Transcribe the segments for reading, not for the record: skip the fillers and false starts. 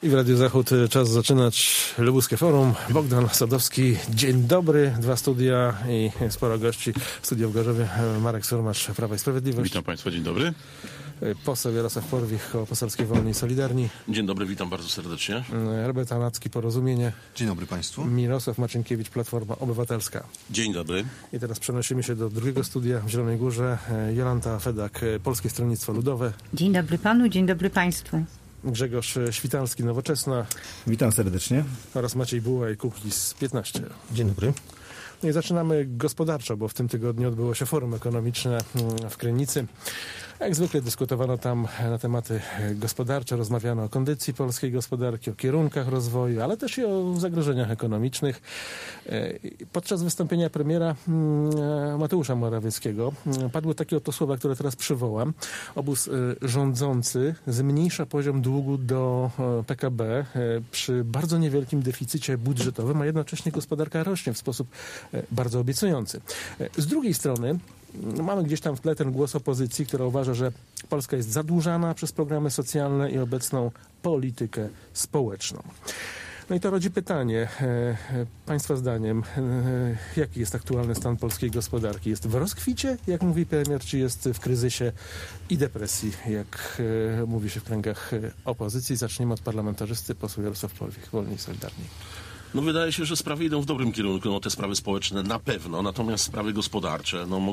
I w Radiu Zachód czas zaczynać Lubuskie Forum. Bogdan Sadowski, dzień dobry. 2 studia i sporo gości. Studio w Gorzowie, Marek Surmacz, Prawa i Sprawiedliwość. Witam Państwa, dzień dobry. Poseł Jarosław Porwich, Koło Poselskie Wolni i Solidarni. Dzień dobry, witam bardzo serdecznie. Herbert Anacki, Porozumienie. Dzień dobry Państwu. Mirosław Marcinkiewicz, Platforma Obywatelska. Dzień dobry. I teraz przenosimy się do drugiego studia w Zielonej Górze. Jolanta Fedak, Polskie Stronnictwo Ludowe. Dzień dobry panu, dzień dobry państwu. Grzegorz Świtalski, Nowoczesna. Witam serdecznie. Oraz Maciej Bułaj, Kukiz 15. Dzień dobry. No i zaczynamy gospodarczo, bo w tym tygodniu odbyło się forum ekonomiczne w Krynicy. Jak zwykle dyskutowano tam na tematy gospodarcze, rozmawiano o kondycji polskiej gospodarki, o kierunkach rozwoju, ale też i o zagrożeniach ekonomicznych. Podczas wystąpienia premiera Mateusza Morawieckiego padły takie oto słowa, które teraz przywołam. Obóz rządzący zmniejsza poziom długu do PKB przy bardzo niewielkim deficycie budżetowym, a jednocześnie gospodarka rośnie w sposób bardzo obiecujący. Z drugiej strony mamy gdzieś tam w tle ten głos opozycji, która uważa, że Polska jest zadłużana przez programy socjalne i obecną politykę społeczną. No i to rodzi pytanie, Państwa zdaniem, jaki jest aktualny stan polskiej gospodarki? Jest w rozkwicie, jak mówi premier, czy jest w kryzysie i depresji, jak mówi się w kręgach opozycji? Zaczniemy od parlamentarzysty, poseł Jarosław Porwich, Wolni i Solidarni. No wydaje się, że sprawy idą w dobrym kierunku, no te sprawy społeczne na pewno, natomiast sprawy gospodarcze no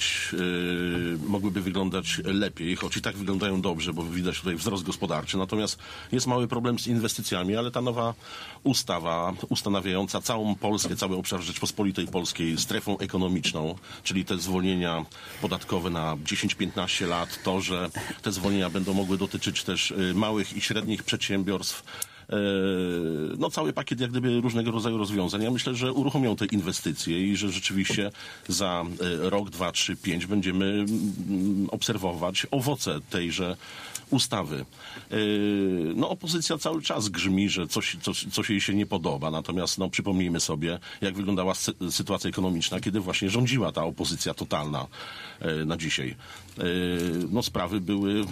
mogłyby wyglądać lepiej, choć i tak wyglądają dobrze, bo widać tutaj wzrost gospodarczy, natomiast jest mały problem z inwestycjami, ale ta nowa ustawa ustanawiająca całą Polskę, cały obszar Rzeczpospolitej Polskiej strefą ekonomiczną, czyli te zwolnienia podatkowe na 10-15 lat, to, że te zwolnienia będą mogły dotyczyć też małych i średnich przedsiębiorstw, no cały pakiet jak gdyby różnego rodzaju rozwiązań. Ja myślę, że uruchomią te inwestycje i że rzeczywiście za rok, 2, 3, 5 będziemy obserwować owoce tejże ustawy. No opozycja cały czas grzmi, że coś jej się nie podoba, natomiast no przypomnijmy sobie, jak wyglądała sytuacja ekonomiczna, kiedy właśnie rządziła ta opozycja totalna na dzisiaj. No sprawy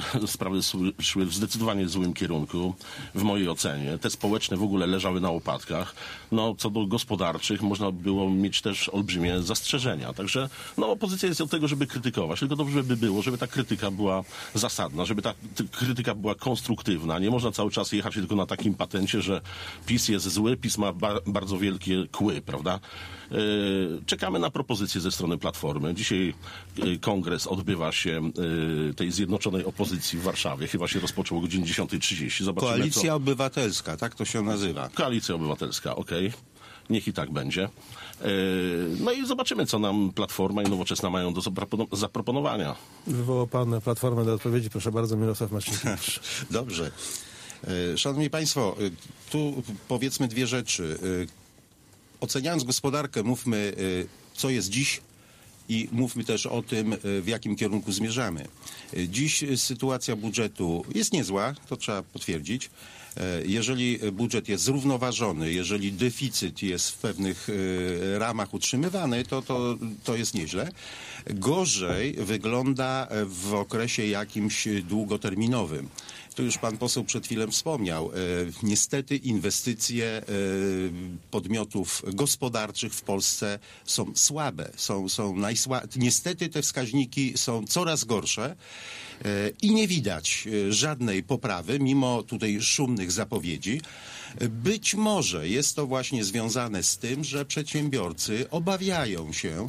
szły w zdecydowanie złym kierunku, w mojej ocenie. Te społeczne w ogóle leżały na łopatkach. No co do gospodarczych można było mieć też olbrzymie zastrzeżenia. Także no opozycja jest od tego, żeby krytykować, tylko dobrze by było, żeby ta krytyka była zasadna, żeby ta krytyka była konstruktywna. Nie można cały czas jechać tylko na takim patencie, że PiS jest zły, PiS ma bardzo wielkie kły, prawda? Czekamy na propozycje ze strony Platformy. Dzisiaj kongres odbywa się tej zjednoczonej opozycji w Warszawie. Chyba się rozpoczął o godzinie 10:30. Zobaczymy, Koalicja Obywatelska, tak to się nazywa. Koalicja Obywatelska, okej. Niech i tak będzie. No i zobaczymy, co nam Platforma i Nowoczesna mają do zaproponowania. Wywołał pan Platformę do odpowiedzi. Proszę bardzo, Mirosław Marcinkiewicz. Dobrze. Szanowni Państwo, tu powiedzmy dwie rzeczy. Oceniając gospodarkę, mówmy, co jest dziś i mówmy też o tym, w jakim kierunku zmierzamy. Dziś sytuacja budżetu jest niezła, to trzeba potwierdzić. Jeżeli budżet jest zrównoważony, jeżeli deficyt jest w pewnych ramach utrzymywany, to jest nieźle. Gorzej wygląda w okresie jakimś długoterminowym. Tu już pan poseł przed chwilą wspomniał. Niestety inwestycje podmiotów gospodarczych w Polsce są słabe. Niestety te wskaźniki są coraz gorsze i nie widać żadnej poprawy, mimo tutaj szumnych zapowiedzi. Być może jest to właśnie związane z tym, że przedsiębiorcy obawiają się,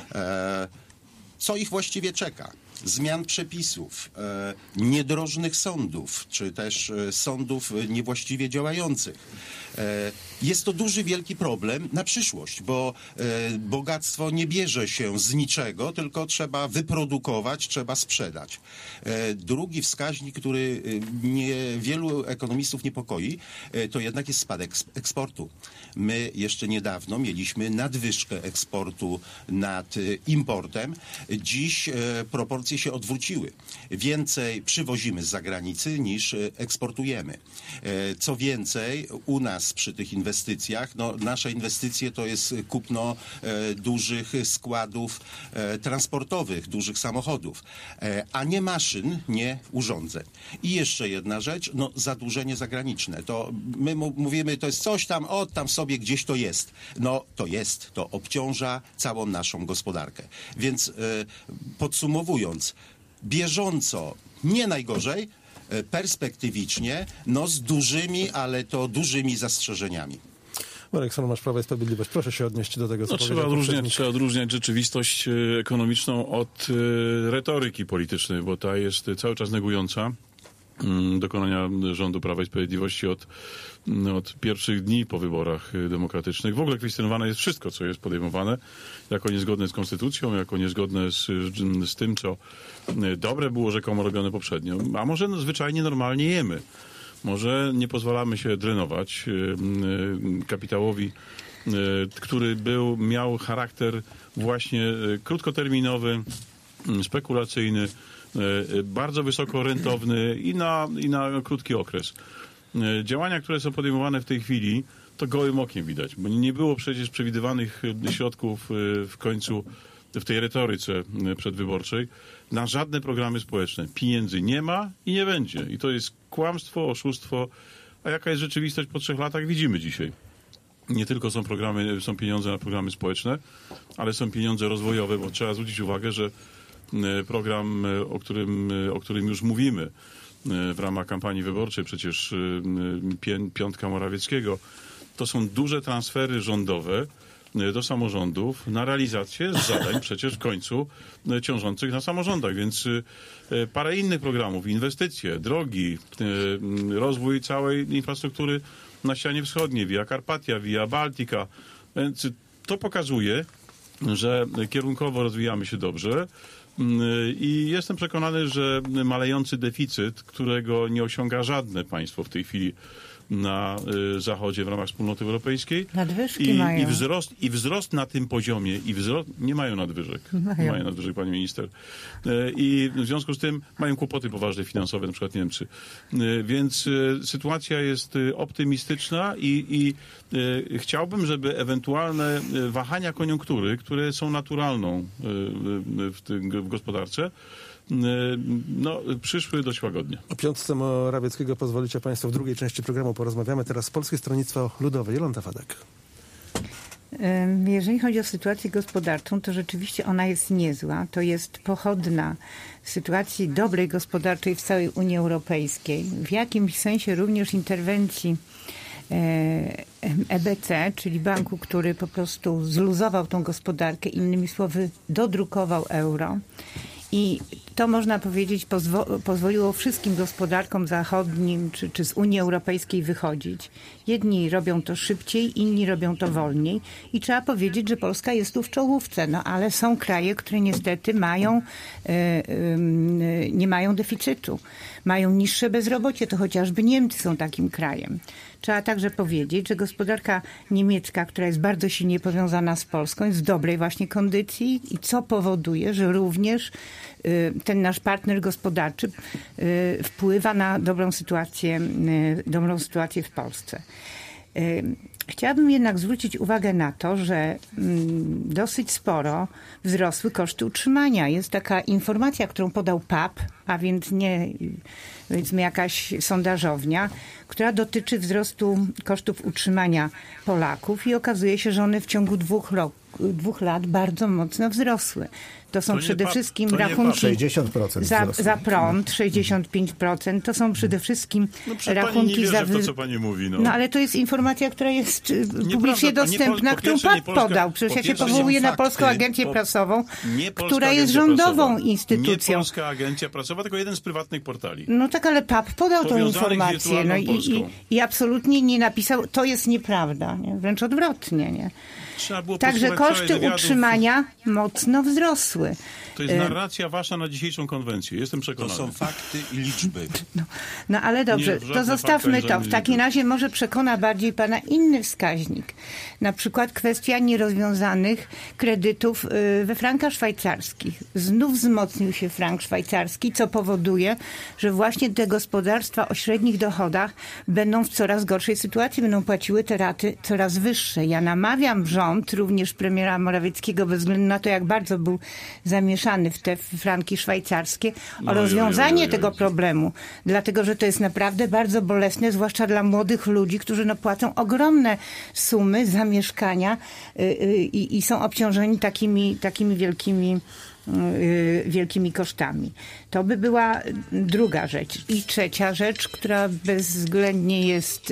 co ich właściwie czeka. Zmian przepisów, niedrożnych sądów, czy też sądów niewłaściwie działających. Jest to duży, wielki problem na przyszłość, bo bogactwo nie bierze się z niczego, tylko trzeba wyprodukować, trzeba sprzedać. Drugi wskaźnik, który wielu ekonomistów niepokoi, to jednak jest spadek eksportu. My jeszcze niedawno mieliśmy nadwyżkę eksportu nad importem. Dziś proporcja proporcje się odwróciły. Więcej przywozimy z zagranicy niż eksportujemy. Co więcej, u nas przy tych inwestycjach, nasze inwestycje to jest kupno dużych składów transportowych, dużych samochodów, a nie maszyn, nie urządzeń. I jeszcze jedna rzecz, zadłużenie zagraniczne. To my mówimy, to jest coś tam, tam sobie gdzieś to jest. To obciąża całą naszą gospodarkę. Więc podsumowując, bieżąco nie najgorzej, perspektywicznie, z dużymi, ale to dużymi zastrzeżeniami. Marek Sonomasz, Prawo i Sprawiedliwość. Proszę się odnieść do tego, co trzeba odróżniać rzeczywistość ekonomiczną od retoryki politycznej, bo ta jest cały czas negująca dokonania rządu Prawa i Sprawiedliwości od pierwszych dni po wyborach demokratycznych. W ogóle kwestionowane jest wszystko, co jest podejmowane, jako niezgodne z konstytucją, jako niezgodne z tym, co dobre było rzekomo robione poprzednio. A może zwyczajnie normalnie jemy. Może nie pozwalamy się drenować kapitałowi, który miał charakter właśnie krótkoterminowy, spekulacyjny, bardzo wysoko rentowny i na krótki okres. Działania, które są podejmowane w tej chwili, to gołym okiem widać, bo nie było przecież przewidywanych środków w końcu w tej retoryce przedwyborczej na żadne programy społeczne. Pieniędzy nie ma i nie będzie. I to jest kłamstwo, oszustwo. A jaka jest rzeczywistość po 3 latach, widzimy dzisiaj. Nie tylko są pieniądze na programy społeczne, ale są pieniądze rozwojowe, bo trzeba zwrócić uwagę, że program, o którym już mówimy w ramach kampanii wyborczej, przecież piątka Morawieckiego, to są duże transfery rządowe do samorządów na realizację zadań przecież w końcu ciążących na samorządach. Więc parę innych programów, inwestycje, drogi, rozwój całej infrastruktury na ścianie wschodniej, Via Carpatia, Via Baltica. Więc to pokazuje, że kierunkowo rozwijamy się dobrze. I jestem przekonany, że malejący deficyt, którego nie osiąga żadne państwo w tej chwili na Zachodzie w ramach Wspólnoty Europejskiej. Nadwyżki mają. I wzrost na tym poziomie. Nie mają nadwyżek. Nie mają nadwyżek, pani minister. I w związku z tym mają kłopoty poważne finansowe, na przykład Niemcy. Więc sytuacja jest optymistyczna i chciałbym, żeby ewentualne wahania koniunktury, które są naturalną w gospodarce, przyszły dość łagodnie. O piątce Morawieckiego pozwolicie Państwo w drugiej części programu porozmawiamy. Teraz Polskie Stronnictwo Ludowe. Jolanta Fadek. Jeżeli chodzi o sytuację gospodarczą, to rzeczywiście ona jest niezła. To jest pochodna sytuacji dobrej gospodarczej w całej Unii Europejskiej. W jakimś sensie również interwencji EBC, czyli banku, który po prostu zluzował tą gospodarkę, innymi słowy dodrukował euro. I to, można powiedzieć, pozwoliło wszystkim gospodarkom zachodnim czy z Unii Europejskiej wychodzić. Jedni robią to szybciej, inni robią to wolniej. I trzeba powiedzieć, że Polska jest tu w czołówce. Ale są kraje, które niestety nie mają deficytu. Mają niższe bezrobocie. To chociażby Niemcy są takim krajem. Trzeba także powiedzieć, że gospodarka niemiecka, która jest bardzo silnie powiązana z Polską, jest w dobrej właśnie kondycji i co powoduje, że również ten nasz partner gospodarczy wpływa na dobrą sytuację w Polsce. Chciałabym jednak zwrócić uwagę na to, że dosyć sporo wzrosły koszty utrzymania. Jest taka informacja, którą podał PAP, a więc nie powiedzmy jakaś sondażownia, która dotyczy wzrostu kosztów utrzymania Polaków i okazuje się, że one w ciągu 2 lat bardzo mocno wzrosły. To są przede wszystkim rachunki 60% za prąd, 65%. To są przede wszystkim rachunki pani nie wierzę w to, co pani mówi. Ale to jest informacja, która jest publicznie dostępna, którą PAP podał. Przecież ja się powołuję na Polską Agencję Prasową, która jest rządową instytucją. Nie Polska Agencja Prasowa, tylko jeden z prywatnych portali. Tak, ale PAP podał tą informację. I absolutnie nie napisał, to jest nieprawda. Nie? Wręcz odwrotnie. Nie? Także koszty utrzymania mocno wzrosły. płaciły. To jest narracja wasza na dzisiejszą konwencję. Jestem To przekonany. są fakty i liczby. No ale dobrze, Nie, to żadne zostawmy fakty, to. żadne W takim liczby. razie może przekona bardziej pana inny wskaźnik. Na przykład kwestia nierozwiązanych kredytów we frankach szwajcarskich. Znów wzmocnił się frank szwajcarski, co powoduje, że właśnie te gospodarstwa o średnich dochodach będą w coraz gorszej sytuacji, będą płaciły te raty coraz wyższe. Ja namawiam rząd, również premiera Morawieckiego, bez względu na to, jak bardzo był zamieszany w te franki szwajcarskie, o rozwiązanie tego problemu. Dlatego, że to jest naprawdę bardzo bolesne, zwłaszcza dla młodych ludzi, którzy płacą ogromne sumy za mieszkania i są obciążeni takimi wielkimi kosztami. To by była druga rzecz. I trzecia rzecz, która bezwzględnie jest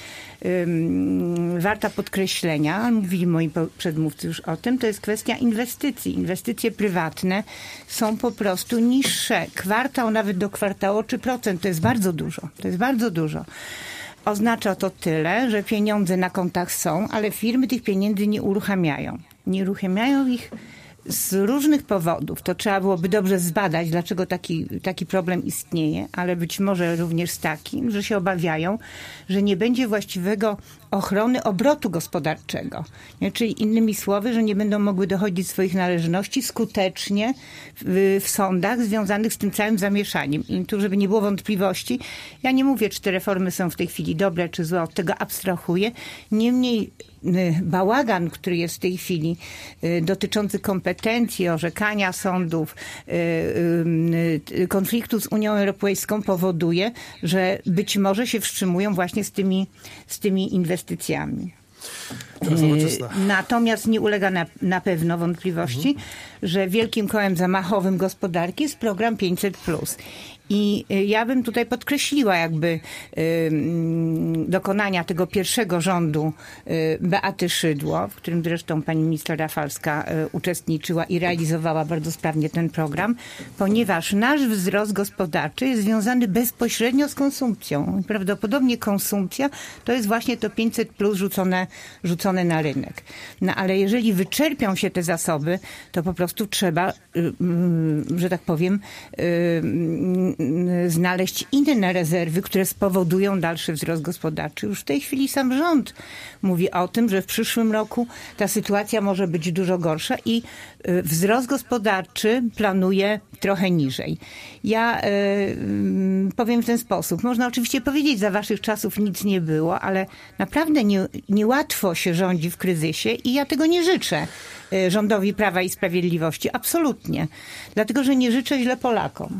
warta podkreślenia, mówili moi przedmówcy już o tym, to jest kwestia inwestycji. Inwestycje prywatne są po prostu niższe. Kwartał nawet do kwartału 3%. To jest bardzo dużo. To jest bardzo dużo. Oznacza to tyle, że pieniądze na kontach są, ale firmy tych pieniędzy nie uruchamiają. Nie uruchamiają ich z różnych powodów. To trzeba byłoby dobrze zbadać, dlaczego taki problem istnieje, ale być może również z takim, że się obawiają, że nie będzie właściwego ochrony obrotu gospodarczego. Nie? Czyli innymi słowy, że nie będą mogły dochodzić swoich należności skutecznie w sądach związanych z tym całym zamieszaniem. I tu, żeby nie było wątpliwości, ja nie mówię, czy te reformy są w tej chwili dobre, czy złe, od tego abstrahuję. Niemniej bałagan, który jest w tej chwili dotyczący kompetencji, orzekania sądów, konfliktu z Unią Europejską powoduje, że być może się wstrzymują właśnie z tymi inwestycjami. Natomiast nie ulega na pewno wątpliwości, że wielkim kołem zamachowym gospodarki jest program 500+. I ja bym tutaj podkreśliła jakby dokonania tego pierwszego rządu Beaty Szydło, w którym zresztą pani minister Rafalska uczestniczyła i realizowała bardzo sprawnie ten program, ponieważ nasz wzrost gospodarczy jest związany bezpośrednio z konsumpcją. Prawdopodobnie konsumpcja to jest właśnie to 500+ rzucone na rynek. No ale jeżeli wyczerpią się te zasoby, to po prostu trzeba, że tak powiem, znaleźć inne rezerwy, które spowodują dalszy wzrost gospodarczy. Już w tej chwili sam rząd mówi o tym, że w przyszłym roku ta sytuacja może być dużo gorsza i wzrost gospodarczy planuje trochę niżej. Ja powiem w ten sposób. Można oczywiście powiedzieć, za waszych czasów nic nie było, ale naprawdę niełatwo się rządzi w kryzysie i ja tego nie życzę rządowi Prawa i Sprawiedliwości. Absolutnie. Dlatego, że nie życzę źle Polakom.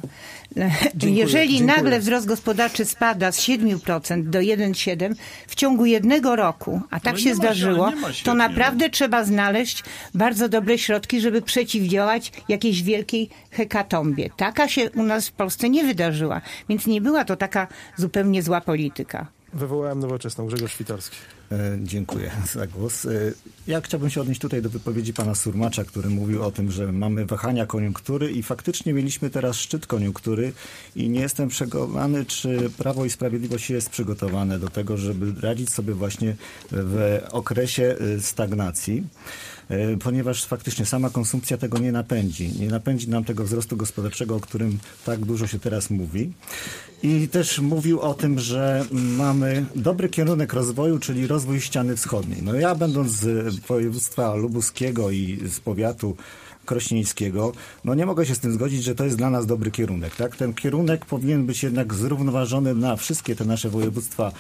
Jeżeli nagle wzrost gospodarczy spada z 7% do 1,7% w ciągu jednego roku, a tak się zdarzyło, to naprawdę trzeba znaleźć bardzo dobre środki, żeby przeciwdziałać jakiejś wielkiej hekatombie. Taka się u nas w Polsce nie wydarzyła, więc nie była to taka zupełnie zła polityka. Wywołałem Nowoczesną. Grzegorz Świtarski. Dziękuję za głos. Ja chciałbym się odnieść tutaj do wypowiedzi pana Surmacza, który mówił o tym, że mamy wahania koniunktury i faktycznie mieliśmy teraz szczyt koniunktury i nie jestem przekonany, czy Prawo i Sprawiedliwość jest przygotowane do tego, żeby radzić sobie właśnie w okresie stagnacji. Ponieważ faktycznie sama konsumpcja tego nie napędzi. Nie napędzi nam tego wzrostu gospodarczego, o którym tak dużo się teraz mówi. I też mówił o tym, że mamy dobry kierunek rozwoju, czyli rozwój ściany wschodniej. No ja będąc z województwa lubuskiego i z powiatu krośnieńskiego, no nie mogę się z tym zgodzić, że to jest dla nas dobry kierunek. Tak? Ten kierunek powinien być jednak zrównoważony na wszystkie te nasze województwa,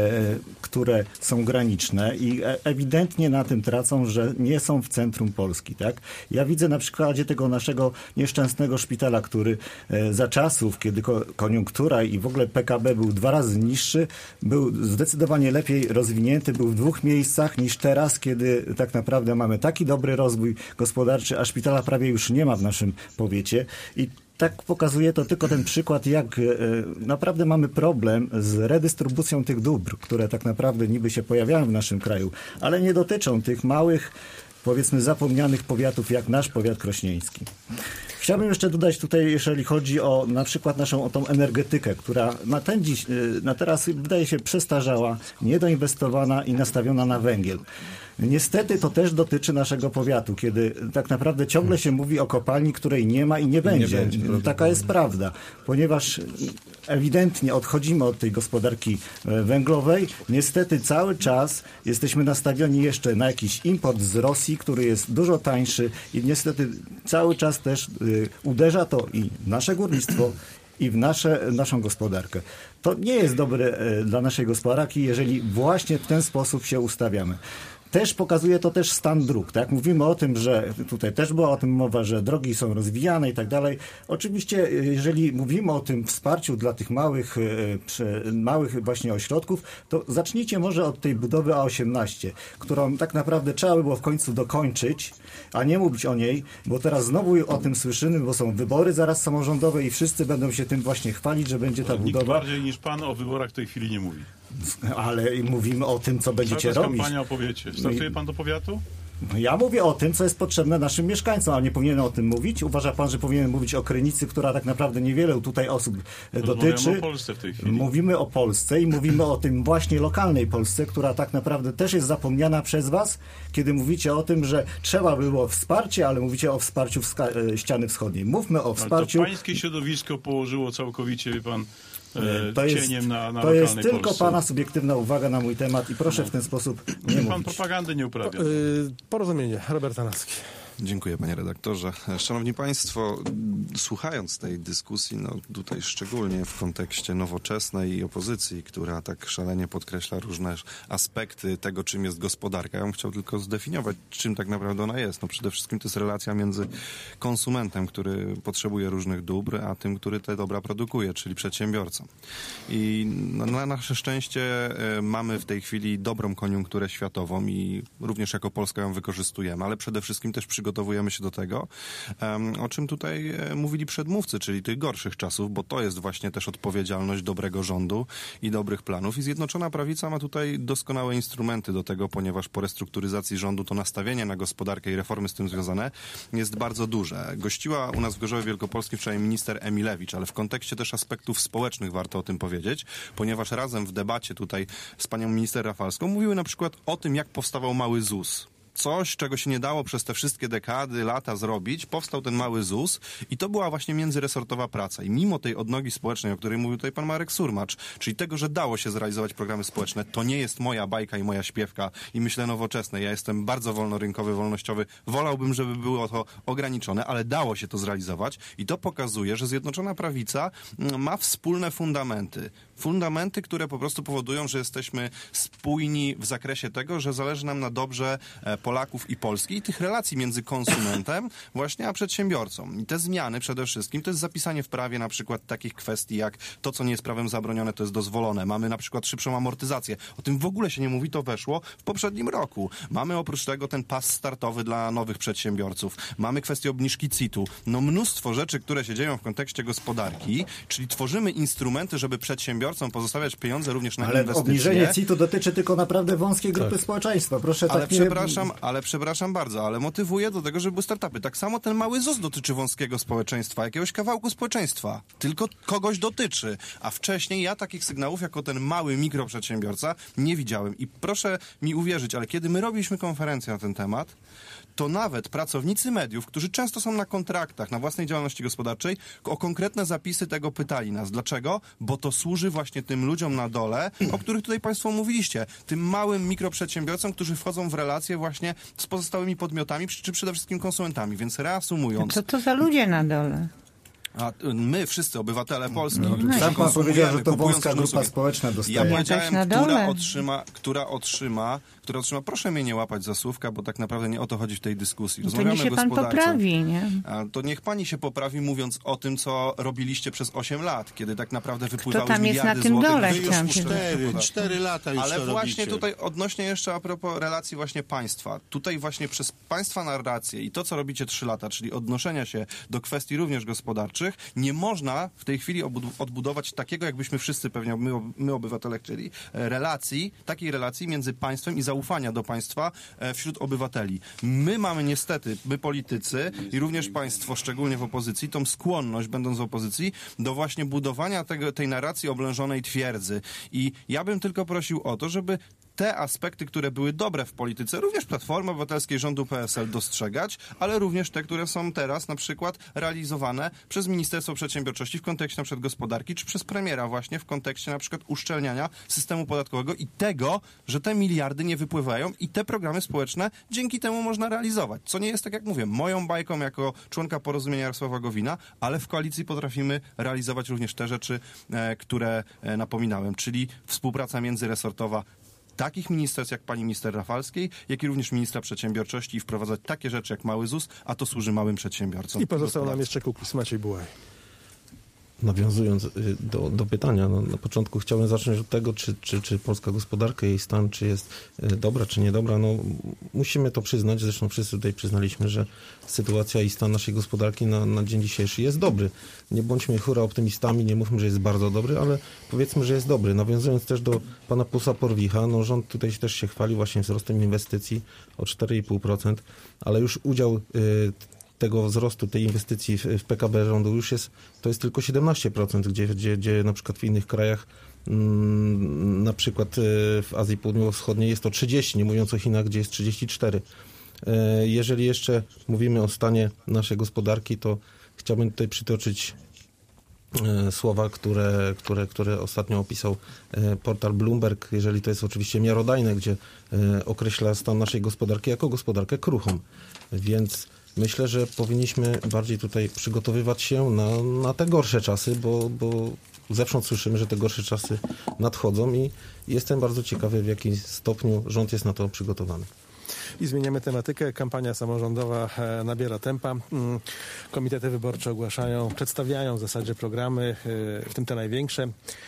które są graniczne i ewidentnie na tym tracą, że nie są w centrum Polski. Tak? Ja widzę na przykładzie tego naszego nieszczęsnego szpitala, który za czasów, kiedy koniunktura i w ogóle PKB był 2 razy niższy, był zdecydowanie lepiej rozwinięty, był w 2 miejscach niż teraz, kiedy tak naprawdę mamy taki dobry rozwój gospodarczy, a szpitala prawie już nie ma w naszym powiecie i tak pokazuje to tylko ten przykład, jak naprawdę mamy problem z redystrybucją tych dóbr, które tak naprawdę niby się pojawiają w naszym kraju, ale nie dotyczą tych małych, powiedzmy zapomnianych powiatów, jak nasz powiat krośnieński. Chciałbym jeszcze dodać tutaj, jeżeli chodzi o na przykład naszą tą energetykę, która na teraz wydaje się przestarzała, niedoinwestowana i nastawiona na węgiel. Niestety to też dotyczy naszego powiatu, kiedy tak naprawdę ciągle się mówi o kopalni, której nie ma i nie będzie. Taka jest prawda, ponieważ ewidentnie odchodzimy od tej gospodarki węglowej. Niestety cały czas jesteśmy nastawioni jeszcze na jakiś import z Rosji, który jest dużo tańszy i niestety cały czas też uderza to i w nasze górnictwo, i w naszą gospodarkę. To nie jest dobre dla naszej gospodarki, jeżeli właśnie w ten sposób się ustawiamy. Też pokazuje to też stan dróg. Tak? Mówimy o tym, że tutaj też była o tym mowa, że drogi są rozwijane i tak dalej. Oczywiście, jeżeli mówimy o tym wsparciu dla tych małych właśnie ośrodków, to zacznijcie może od tej budowy A18, którą tak naprawdę trzeba by było w końcu dokończyć, a nie mówić o niej, bo teraz znowu o tym słyszymy, bo są wybory zaraz samorządowe i wszyscy będą się tym właśnie chwalić, że będzie ta budowa. Nikt bardziej niż pan o wyborach w tej chwili nie mówi. Ale mówimy o tym, co będziecie robić. Kampania o powiecie. Startuje pan do powiatu? Ja mówię o tym, co jest potrzebne naszym mieszkańcom, a nie powinienem o tym mówić. Uważa pan, że powinienem mówić o Krynicy, która tak naprawdę niewiele tutaj osób dotyczy. O Polsce w tej chwili. Mówimy o Polsce i mówimy o tym właśnie lokalnej Polsce, która tak naprawdę też jest zapomniana przez was, kiedy mówicie o tym, że trzeba było wsparcie, ale mówicie o wsparciu ściany wschodniej. Mówmy o wsparciu. Ale to pańskie środowisko położyło całkowicie, wie pan, cieniem na lokalnej To jest tylko Polsce. Pana subiektywna uwaga na mój temat i proszę w ten sposób nie mówić. Pan propagandy nie uprawia. Porozumienie. Robert Tanowski. Dziękuję, panie redaktorze. Szanowni państwo, słuchając tej dyskusji, no tutaj szczególnie w kontekście nowoczesnej opozycji, która tak szalenie podkreśla różne aspekty tego, czym jest gospodarka, ja bym chciał tylko zdefiniować, czym tak naprawdę ona jest. No przede wszystkim to jest relacja między konsumentem, który potrzebuje różnych dóbr, a tym, który te dobra produkuje, czyli przedsiębiorcą. I na nasze szczęście mamy w tej chwili dobrą koniunkturę światową i również jako Polska ją wykorzystujemy, ale przede wszystkim też przygotowujemy się do tego, o czym tutaj mówili przedmówcy, czyli tych gorszych czasów, bo to jest właśnie też odpowiedzialność dobrego rządu i dobrych planów. I Zjednoczona Prawica ma tutaj doskonałe instrumenty do tego, ponieważ po restrukturyzacji rządu to nastawienie na gospodarkę i reformy z tym związane jest bardzo duże. Gościła u nas w Gorzowie Wielkopolskim wczoraj minister Emilewicz, ale w kontekście też aspektów społecznych warto o tym powiedzieć, ponieważ razem w debacie tutaj z panią minister Rafalską mówiły na przykład o tym, jak powstawał mały ZUS. Coś, czego się nie dało przez te wszystkie dekady, lata zrobić, powstał ten mały ZUS i to była właśnie międzyresortowa praca. I mimo tej odnogi społecznej, o której mówił tutaj pan Marek Surmacz, czyli tego, że dało się zrealizować programy społeczne, to nie jest moja bajka i moja śpiewka i myślę nowoczesne. Ja jestem bardzo wolnorynkowy, wolnościowy. Wolałbym, żeby było to ograniczone, ale dało się to zrealizować i to pokazuje, że Zjednoczona Prawica ma wspólne fundamenty. Fundamenty, które po prostu powodują, że jesteśmy spójni w zakresie tego, że zależy nam na dobrze Polaków i Polski i tych relacji między konsumentem właśnie a przedsiębiorcą. I te zmiany przede wszystkim to jest zapisanie w prawie na przykład takich kwestii jak to, co nie jest prawem zabronione, to jest dozwolone. Mamy na przykład szybszą amortyzację. O tym w ogóle się nie mówi, to weszło w poprzednim roku. Mamy oprócz tego ten pas startowy dla nowych przedsiębiorców. Mamy kwestię obniżki CIT-u. No mnóstwo rzeczy, które się dzieją w kontekście gospodarki, czyli tworzymy instrumenty, żeby przedsiębiorcom pozostawiać pieniądze również na inwestycje. Ale obniżenie CIT-u dotyczy tylko naprawdę wąskiej grupy społeczeństwa. Proszę ale tak przepraszam bardzo, ale motywuje do tego, żeby były startupy. Tak samo ten mały ZUS dotyczy wąskiego społeczeństwa, jakiegoś kawałku społeczeństwa. Tylko kogoś dotyczy. A wcześniej ja takich sygnałów jako ten mały mikroprzedsiębiorca nie widziałem. I proszę mi uwierzyć, ale kiedy my robiliśmy konferencję na ten temat, to nawet pracownicy mediów, którzy często są na kontraktach, na własnej działalności gospodarczej, o konkretne zapisy tego pytali nas. Dlaczego? Bo to służy właśnie tym ludziom na dole, o których tutaj państwo mówiliście. Tym małym mikroprzedsiębiorcom, którzy wchodzą w relacje właśnie z pozostałymi podmiotami, czy przede wszystkim konsumentami. Więc reasumując... Co to za ludzie na dole? A my, wszyscy obywatele Polski, Sam pan powiedział, że to wąska grupa usługi. społeczna dostaje. Ja powiedziałem, na dole. która otrzyma, proszę mnie nie łapać za słówka, bo tak naprawdę nie o to chodzi w tej dyskusji. To niech się pan poprawi, nie? A to niech pani się poprawi, mówiąc o tym, co robiliście przez 8 lat, kiedy tak naprawdę wypływały miliardy złotych. Kto tam jest na tym dole? Już 4 lata już ale to właśnie robicie. tutaj odnośnie jeszcze a propos relacji właśnie państwa. Tutaj właśnie przez państwa narrację i to, co robicie 3 lata, czyli odnoszenia się do kwestii również gospodarczych, nie można w tej chwili odbudować takiego, jakbyśmy wszyscy pewnie, my obywatele chcieli, takiej relacji między państwem i zaufania do państwa wśród obywateli. My mamy niestety, my politycy i również państwo, szczególnie w opozycji, tą skłonność, będąc w opozycji, do właśnie budowania tej narracji oblężonej twierdzy. I ja bym tylko prosił o to, żeby te aspekty, które były dobre w polityce, również Platformy Obywatelskiej, rządu PSL dostrzegać, ale również te, które są teraz na przykład realizowane przez Ministerstwo Przedsiębiorczości w kontekście na przykład gospodarki, czy przez premiera właśnie w kontekście na przykład uszczelniania systemu podatkowego i tego, że te miliardy nie wypływają i te programy społeczne dzięki temu można realizować. Co nie jest, tak jak mówię, moją bajką jako członka Porozumienia Jarosława Gowina, ale w koalicji potrafimy realizować również te rzeczy, które napominałem, czyli współpraca międzyresortowa takich ministerstw jak pani minister Rafalskiej, jak i również ministra przedsiębiorczości i wprowadzać takie rzeczy jak mały ZUS, a to służy małym przedsiębiorcom. I pozostał nam jeszcze Kukiz. Maciej Bułaj. Nawiązując do pytania, na początku chciałbym zacząć od tego, czy polska gospodarka, jej stan, czy jest dobra, czy niedobra. Musimy to przyznać, zresztą wszyscy tutaj przyznaliśmy, że sytuacja i stan naszej gospodarki na dzień dzisiejszy jest dobry. Nie bądźmy hura optymistami, nie mówmy, że jest bardzo dobry, ale powiedzmy, że jest dobry. Nawiązując też do pana posła Porwicha, rząd tutaj też się chwali właśnie wzrostem inwestycji o 4,5%, ale już udział tego wzrostu, tej inwestycji w PKB rządu już to jest tylko 17%, gdzie na przykład w innych krajach, na przykład w Azji Południowo-Wschodniej jest to 30%, nie mówiąc o Chinach, gdzie jest 34%. Jeżeli jeszcze mówimy o stanie naszej gospodarki, to chciałbym tutaj przytoczyć słowa, które ostatnio opisał portal Bloomberg, jeżeli to jest oczywiście miarodajne, gdzie określa stan naszej gospodarki jako gospodarkę kruchą. Więc myślę, że powinniśmy bardziej tutaj przygotowywać się na te gorsze czasy, bo zewsząd słyszymy, że te gorsze czasy nadchodzą i jestem bardzo ciekawy, w jakim stopniu rząd jest na to przygotowany. I zmieniamy tematykę. Kampania samorządowa nabiera tempa. Komitety wyborcze przedstawiają w zasadzie programy, w tym te największe.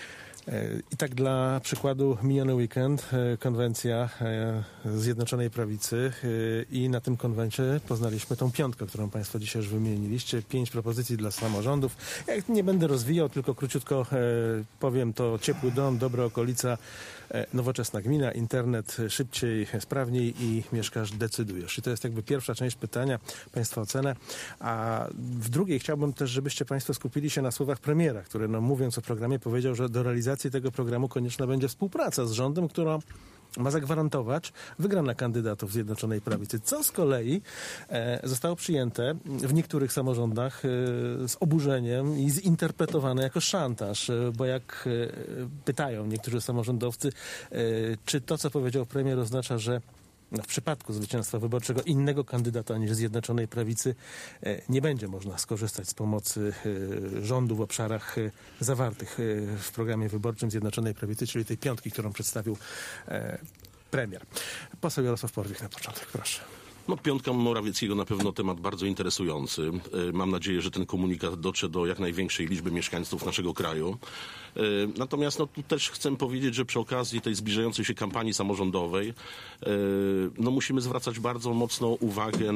I tak dla przykładu miniony weekend konwencja Zjednoczonej Prawicy i na tym konwencie poznaliśmy tą piątkę, którą państwo dzisiaj już wymieniliście. 5 propozycji dla samorządów. Ja nie będę rozwijał, tylko króciutko powiem to: ciepły dom, dobra okolica, nowoczesna gmina, internet szybciej, sprawniej i mieszkasz, decydujesz. I to jest jakby pierwsza część pytania, państwa ocenę. A w drugiej chciałbym też, żebyście państwo skupili się na słowach premiera, który mówiąc o programie powiedział, że do realizacji tego programu konieczna będzie współpraca z rządem, która ma zagwarantować wygrana kandydatów Zjednoczonej Prawicy, co z kolei zostało przyjęte w niektórych samorządach z oburzeniem i zinterpretowane jako szantaż, bo jak pytają niektórzy samorządowcy, czy to, co powiedział premier, oznacza, że w przypadku zwycięstwa wyborczego innego kandydata niż Zjednoczonej Prawicy nie będzie można skorzystać z pomocy rządu w obszarach zawartych w programie wyborczym Zjednoczonej Prawicy, czyli tej piątki, którą przedstawił premier. Poseł Jarosław Porwich na początek, proszę. Piątka Morawieckiego na pewno temat bardzo interesujący. Mam nadzieję, że ten komunikat dotrze do jak największej liczby mieszkańców naszego kraju. Natomiast tu też chcę powiedzieć, że przy okazji tej zbliżającej się kampanii samorządowej musimy zwracać bardzo mocną uwagę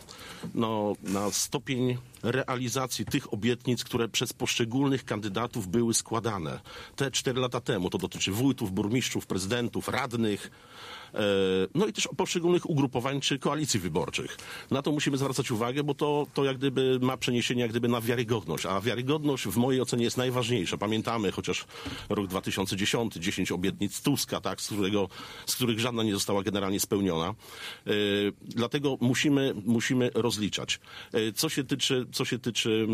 na stopień realizacji tych obietnic, które przez poszczególnych kandydatów były składane. Te 4 lata temu, to dotyczy wójtów, burmistrzów, prezydentów, radnych, i też poszczególnych ugrupowań czy koalicji wyborczych. Na to musimy zwracać uwagę, bo to jak gdyby ma przeniesienie jak gdyby na wiarygodność, a wiarygodność w mojej ocenie jest najważniejsza. Pamiętamy chociaż rok 2010, 10 obietnic Tuska, tak, z których żadna nie została generalnie spełniona. Dlatego musimy rozliczać. Co się tyczy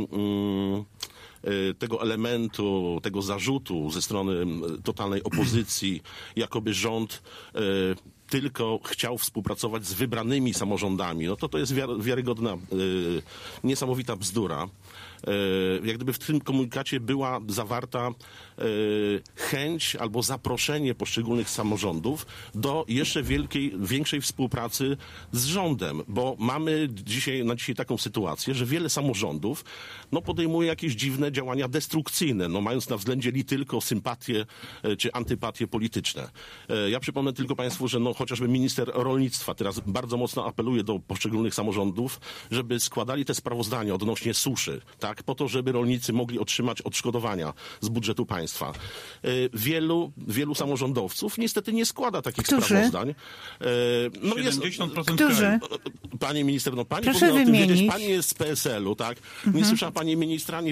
tego elementu, tego zarzutu ze strony totalnej opozycji, jakoby rząd tylko chciał współpracować z wybranymi samorządami, to jest wiarygodna, niesamowita bzdura. Jak gdyby w tym komunikacie była zawarta chęć albo zaproszenie poszczególnych samorządów do jeszcze większej współpracy z rządem, bo mamy na dzisiaj taką sytuację, że wiele samorządów podejmuje jakieś dziwne działania destrukcyjne, mając na względzie li tylko sympatie czy antypatie polityczne. Ja przypomnę tylko państwu, że chociażby minister rolnictwa teraz bardzo mocno apeluje do poszczególnych samorządów, żeby składali te sprawozdania odnośnie suszy, tak, po to, żeby rolnicy mogli otrzymać odszkodowania z budżetu państwa. Wielu samorządowców niestety nie składa takich sprawozdań. 70% Którzy? Pani minister, pani proszę powinna o tym wymienić. wiedzieć. Pani jest z PSL-u, tak? Nie słyszała pani ministra, nie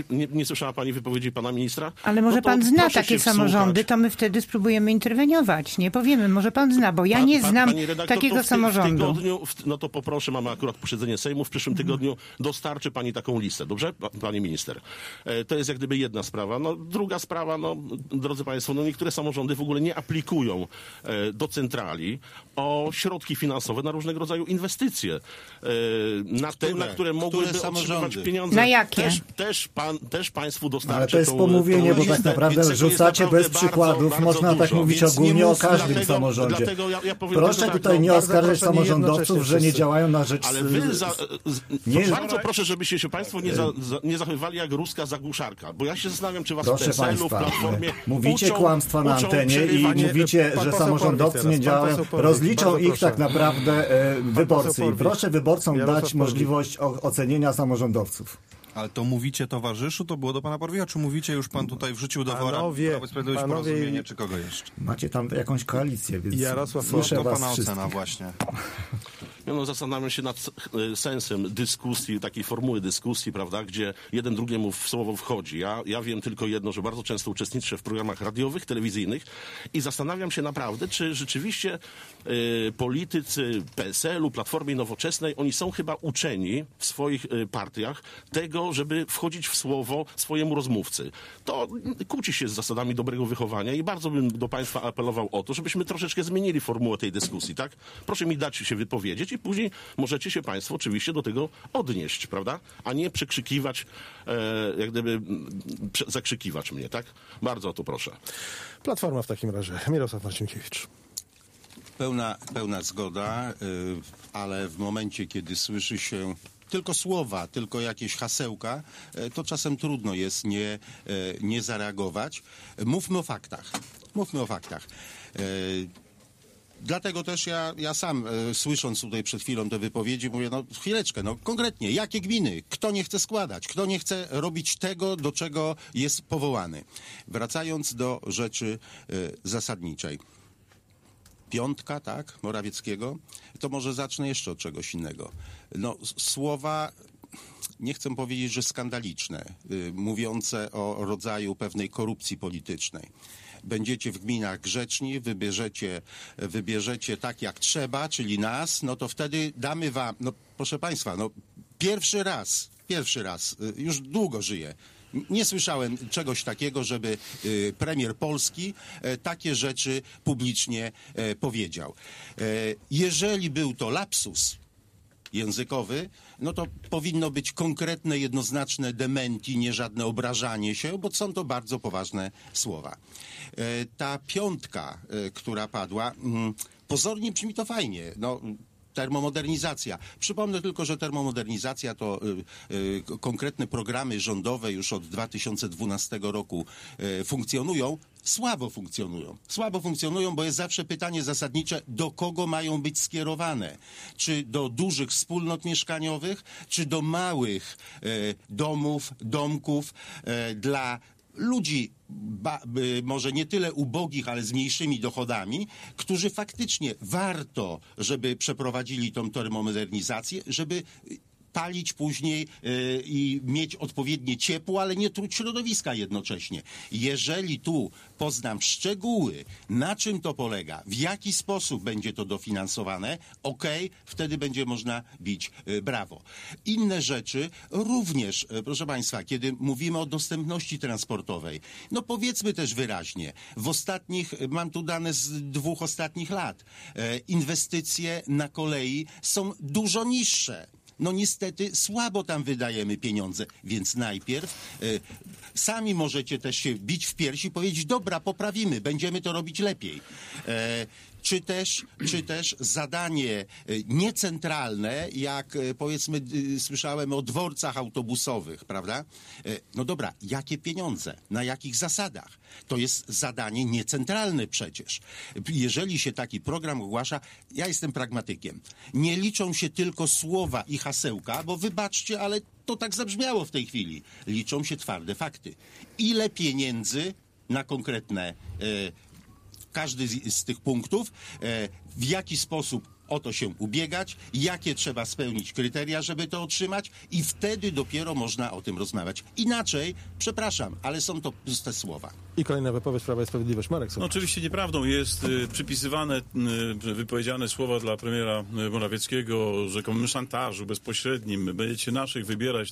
słyszała pani wypowiedzi pana ministra? Ale może No to pan zna proszę takie się samorządy, wsłuchać. to my wtedy spróbujemy interweniować, nie powiemy, może pan zna, bo ja nie znam Pani redaktor, takiego to w samorządu. tygodniu, no to poproszę, mamy akurat posiedzenie Sejmu, w przyszłym tygodniu dostarczy pani taką listę, dobrze, pani minister? To jest jak gdyby jedna sprawa. No, druga sprawa, no, drodzy państwo, no, niektóre samorządy w ogóle nie aplikują do centrali o środki finansowe na różnego rodzaju inwestycje, na te, na które mogłyby samorządy? otrzymywać pieniądze. Na jakie? Też państwu dostarczy Ale to jest tą pomówienie, bo listę, tak naprawdę więc tego jest rzucacie naprawdę bez przykładów. bardzo Można tak dużo. mówić Więc ogólnie nie o mów- każdym samorządzie. Dlatego ja powiem Proszę tak, tutaj nie bardzo oskarżać proszę, nie samorządowców, jednocześnie że nie wszyscy. działają na rzecz... Ale wy Nie- bardzo proszę, żebyście się państwo nie zachowywali jak ruska zagłuszarka, bo ja się zastanawiam, czy was w Proszę PSL-u, w państwa, Platformie mówicie uczą- kłamstwa na uczą antenie i przerywać- mówicie, Pan że poseł samorządowcy Porwik nie teraz, pan działają. poseł Porwik, Rozliczą bardzo ich proszę. tak naprawdę wyborcy. I Porwik. proszę wyborcom Jarosław dać Porwik. możliwość ocenienia samorządowców. Ale to mówicie towarzyszu, to było do pana Porwika, czy mówicie już pan tutaj wrzucił do wora Panowie, Prawo i Sprawiedliwość panowie- Porozumienie, czy kogo jeszcze? Macie tam jakąś koalicję, więc Jarosław słyszę To was pana wszystkich. ocena właśnie. No, zastanawiam się nad sensem dyskusji, takiej formuły dyskusji, prawda, gdzie jeden drugiemu w słowo wchodzi. Ja wiem tylko jedno, że bardzo często uczestniczę w programach radiowych, telewizyjnych i zastanawiam się naprawdę, czy rzeczywiście politycy PSL-u, Platformy Nowoczesnej, oni są chyba uczeni w swoich partiach tego, żeby wchodzić w słowo swojemu rozmówcy. To kłóci się z zasadami dobrego wychowania i bardzo bym do państwa apelował o to, żebyśmy troszeczkę zmienili formułę tej dyskusji, tak? Proszę mi dać się wypowiedzieć i później możecie się państwo oczywiście do tego odnieść, prawda? A nie przekrzykiwać, jak gdyby zakrzykiwać mnie, tak? Bardzo o to proszę. Platforma w takim razie. Mirosław Marcinkiewicz. Pełna zgoda, ale w momencie, kiedy słyszy się tylko słowa, tylko jakieś hasełka, to czasem trudno jest nie zareagować. Mówmy o faktach. Mówmy o faktach. Dlatego też ja sam, słysząc tutaj przed chwilą te wypowiedzi, mówię, no chwileczkę, no konkretnie, jakie gminy? Kto nie chce składać? Kto nie chce robić tego, do czego jest powołany? Wracając do rzeczy zasadniczej. Piątka, tak, Morawieckiego, to może zacznę jeszcze od czegoś innego. No, słowa, nie chcę powiedzieć, że skandaliczne, mówiące o rodzaju pewnej korupcji politycznej. Będziecie w gminach grzeczni, wybierzecie tak jak trzeba, czyli nas, no to wtedy damy wam, no proszę państwa, no pierwszy raz, już długo żyję. Nie słyszałem czegoś takiego, żeby premier Polski takie rzeczy publicznie powiedział. Jeżeli był to lapsus językowy, no to powinno być konkretne, jednoznaczne dementi, nie żadne obrażanie się, bo są to bardzo poważne słowa. Ta piątka, która padła, pozornie brzmi to fajnie. No, termomodernizacja. Przypomnę tylko, że termomodernizacja to konkretne programy rządowe już od 2012 roku funkcjonują. Słabo funkcjonują, bo jest zawsze pytanie zasadnicze, do kogo mają być skierowane. Czy do dużych wspólnot mieszkaniowych, czy do małych domków dla ludzi może nie tyle ubogich, ale z mniejszymi dochodami, którzy faktycznie warto, żeby przeprowadzili tą termomodernizację, żeby palić później i mieć odpowiednie ciepło, ale nie truć środowiska jednocześnie. Jeżeli tu poznam szczegóły, na czym to polega, w jaki sposób będzie to dofinansowane, wtedy będzie można bić brawo. Inne rzeczy również, proszę państwa, kiedy mówimy o dostępności transportowej, no powiedzmy też wyraźnie, mam tu dane z 2 ostatnich lat, inwestycje na kolei są dużo niższe. No niestety słabo tam wydajemy pieniądze, więc najpierw sami możecie też się bić w piersi i powiedzieć, dobra, poprawimy, będziemy to robić lepiej. Czy też zadanie niecentralne, jak powiedzmy słyszałem o dworcach autobusowych, prawda? No dobra, jakie pieniądze? Na jakich zasadach? To jest zadanie niecentralne przecież. Jeżeli się taki program ogłasza, ja jestem pragmatykiem. Nie liczą się tylko słowa i hasełka, bo wybaczcie, ale to tak zabrzmiało w tej chwili. Liczą się twarde fakty. Ile pieniędzy na konkretne każdy z tych punktów, w jaki sposób o to się ubiegać, jakie trzeba spełnić kryteria, żeby to otrzymać i wtedy dopiero można o tym rozmawiać. Inaczej, przepraszam, ale są to puste słowa. I kolejna wypowiedź Prawa i Sprawiedliwość. Marek Sowa. No, oczywiście nieprawdą jest przypisywane, wypowiedziane słowa dla premiera Morawieckiego o rzekomym szantażu bezpośrednim. Będziecie naszych wybierać,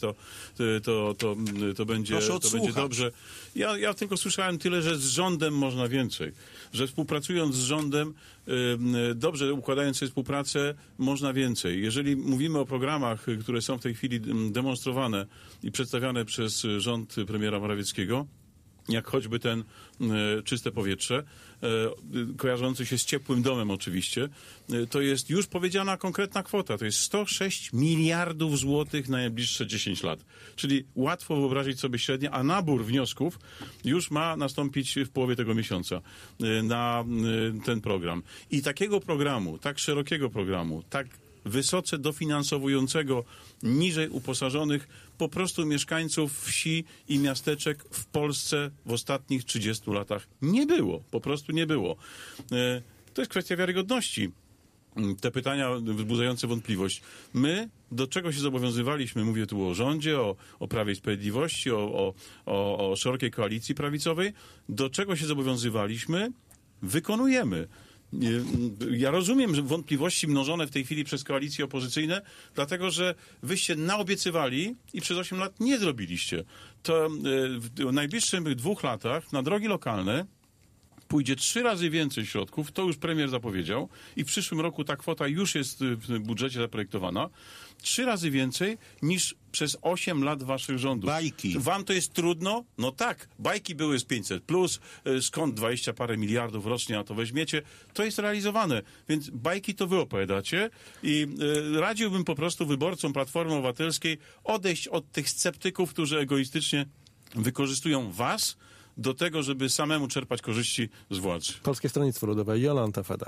to będzie dobrze. Ja tylko słyszałem tyle, że z rządem można więcej. Że współpracując z rządem, dobrze układając sobie współpracę, można więcej. Jeżeli mówimy o programach, które są w tej chwili demonstrowane i przedstawiane przez rząd premiera Morawieckiego, jak choćby ten Czyste powietrze, kojarzący się z ciepłym domem oczywiście, to jest już powiedziana konkretna kwota. To jest 106 miliardów złotych na najbliższe 10 lat. Czyli łatwo wyobrazić sobie średnie, a nabór wniosków już ma nastąpić w połowie tego miesiąca na ten program. I takiego programu, tak szerokiego programu, tak wysoce dofinansowującego niżej uposażonych po prostu mieszkańców wsi i miasteczek w Polsce w ostatnich 30 latach nie było. Po prostu nie było. To jest kwestia wiarygodności. Te pytania wzbudzające wątpliwość. My do czego się zobowiązywaliśmy? Mówię tu o rządzie, o Prawie i Sprawiedliwości, o szerokiej koalicji prawicowej. Do czego się zobowiązywaliśmy? Wykonujemy. Ja rozumiem, że wątpliwości mnożone w tej chwili przez koalicje opozycyjne, dlatego że wyście naobiecywali i przez 8 lat nie zrobiliście. To w najbliższych 2 latach na drogi lokalne pójdzie 3 razy więcej środków, to już premier zapowiedział i w przyszłym roku ta kwota już jest w budżecie zaprojektowana. 3 razy więcej niż przez 8 lat waszych rządów. Bajki. Wam to jest trudno? No tak, bajki były z 500+, skąd 20 parę miliardów rocznie, a to weźmiecie, to jest realizowane. Więc bajki to wy opowiadacie i radziłbym po prostu wyborcom Platformy Obywatelskiej odejść od tych sceptyków, którzy egoistycznie wykorzystują was do tego, żeby samemu czerpać korzyści z władzy. Polskie Stronnictwo Ludowe, Jolanta Fedak.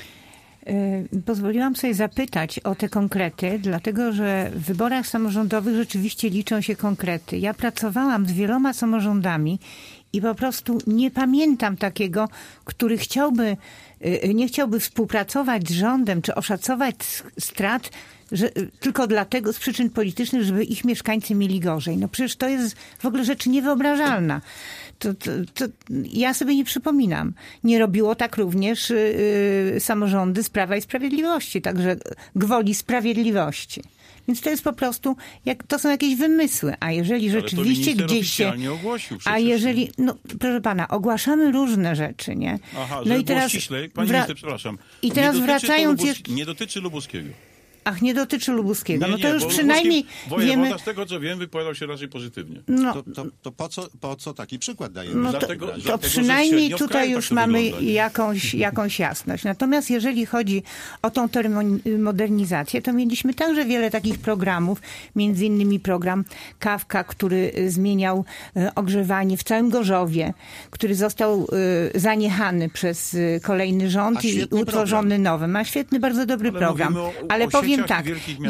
Pozwoliłam sobie zapytać o te konkrety, dlatego że w wyborach samorządowych rzeczywiście liczą się konkrety. Ja pracowałam z wieloma samorządami i po prostu nie pamiętam takiego, który nie chciałby współpracować z rządem, czy oszacować strat tylko dlatego, z przyczyn politycznych, żeby ich mieszkańcy mieli gorzej. No przecież to jest w ogóle rzecz niewyobrażalna. To ja sobie nie przypominam. Nie robiło tak również samorządy z Prawa i Sprawiedliwości, także gwoli sprawiedliwości. Więc to jest po prostu, to są jakieś wymysły. A jeżeli rzeczywiście gdzieś się... ogłosił a jeżeli, no proszę pana, ogłaszamy różne rzeczy, nie? Aha, no i teraz ściślej, pani minister, przepraszam. I teraz wracając nie dotyczy Lubuskiego. Ach, nie dotyczy Lubuskiego. Nie, no to już przynajmniej wojewoda, wiemy... z tego co wiem, wypowiadał się raczej pozytywnie. No. To po co taki przykład dajemy? No to przynajmniej tutaj już tak mamy jakąś jasność. Natomiast jeżeli chodzi o tą termomodernizację, to mieliśmy także wiele takich programów, między innymi program Kawka, który zmieniał ogrzewanie w całym Gorzowie, który został zaniechany przez kolejny rząd i utworzony nowy. Ma świetny, bardzo dobry program. Ale powiem tak,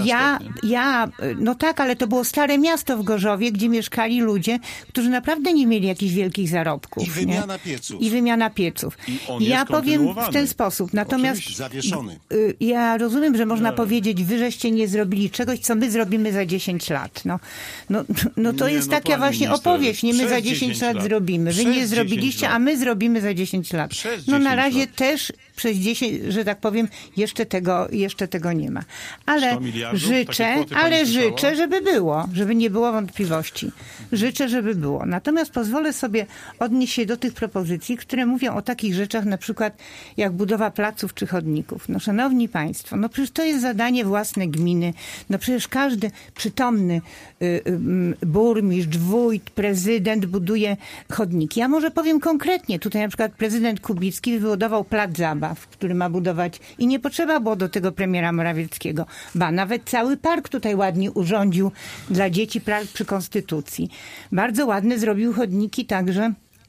no tak, ale to było stare miasto w Gorzowie, gdzie mieszkali ludzie, którzy naprawdę nie mieli jakichś wielkich zarobków. I wymiana pieców. I wymiana pieców. Ja powiem w ten sposób. Natomiast zawieszony. Ja rozumiem, że można powiedzieć, wy żeście nie zrobili czegoś, co my zrobimy za 10 lat. No to jest taka właśnie opowieść. Nie my za 10 lat zrobimy. Wy nie zrobiliście, a my zrobimy za 10 lat. No na razie też przez 10, że tak powiem, jeszcze tego nie ma. Ale życzę, żeby było, żeby nie było wątpliwości. Życzę, żeby było. Natomiast pozwolę sobie odnieść się do tych propozycji, które mówią o takich rzeczach, na przykład jak budowa placów czy chodników. No szanowni państwo, no przecież to jest zadanie własne gminy. No przecież każdy przytomny burmistrz, wójt, prezydent buduje chodniki. Ja może powiem konkretnie. Tutaj na przykład prezydent Kubicki wybudował plac zabaw, który ma budować i nie potrzeba było do tego premiera Morawieckiego. Nawet cały park tutaj ładnie urządził dla dzieci przy Konstytucji. Bardzo ładne zrobił chodniki także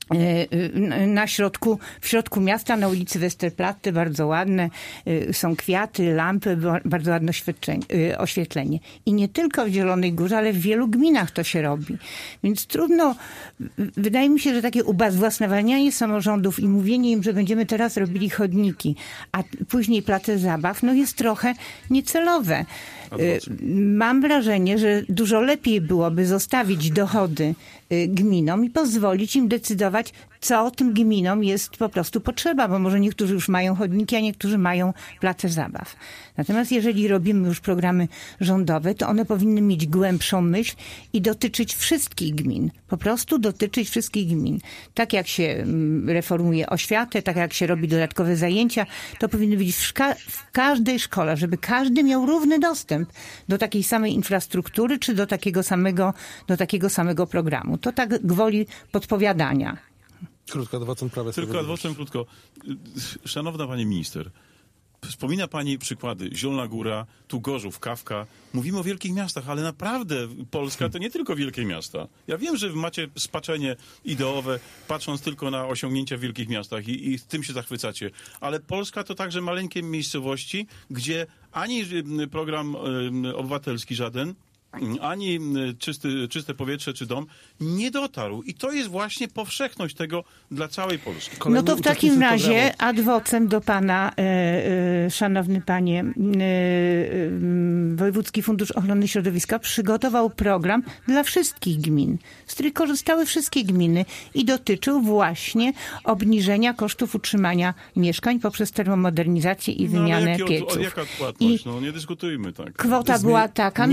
w środku miasta, na ulicy Westerplatte, bardzo ładne, są kwiaty, lampy, bardzo ładne oświetlenie. I nie tylko w Zielonej Górze, ale w wielu gminach to się robi. Więc trudno, wydaje mi się, że takie ubezwłasnowalnianie samorządów i mówienie im, że będziemy teraz robili chodniki, a później place zabaw, no jest trochę niecelowe. Mam wrażenie, że dużo lepiej byłoby zostawić dochody gminom i pozwolić im decydować, co tym gminom jest po prostu potrzeba, bo może niektórzy już mają chodniki, a niektórzy mają place zabaw. Natomiast jeżeli robimy już programy rządowe, to one powinny mieć głębszą myśl i dotyczyć wszystkich gmin. Po prostu dotyczyć wszystkich gmin. Tak jak się reformuje oświatę, tak jak się robi dodatkowe zajęcia, to powinny być w każdej szkole, żeby każdy miał równy dostęp do takiej samej infrastruktury, czy do takiego samego programu. To tak gwoli podpowiadania. Krótko, adwocem Prawa i Sprawiedliwości. Tylko krótko. Szanowna pani minister, wspomina pani przykłady Zielona Góra, tu Gorzów, Kawka. Mówimy o wielkich miastach, ale naprawdę Polska to nie tylko wielkie miasta. Ja wiem, że macie spaczenie ideowe, patrząc tylko na osiągnięcia w wielkich miastach i tym się zachwycacie. Ale Polska to także maleńkie miejscowości, gdzie ani program obywatelski żaden, ani czyste powietrze czy dom nie dotarł. I to jest właśnie powszechność tego dla całej Polski. No to w takim razie ad vocem do pana, szanowny panie, Wojewódzki Fundusz Ochrony Środowiska przygotował program dla wszystkich gmin, z których korzystały wszystkie gminy i dotyczył właśnie obniżenia kosztów utrzymania mieszkań poprzez termomodernizację i wymianę pieców. Jaka płatność? Nie dyskutujmy tak. Kwota była taka,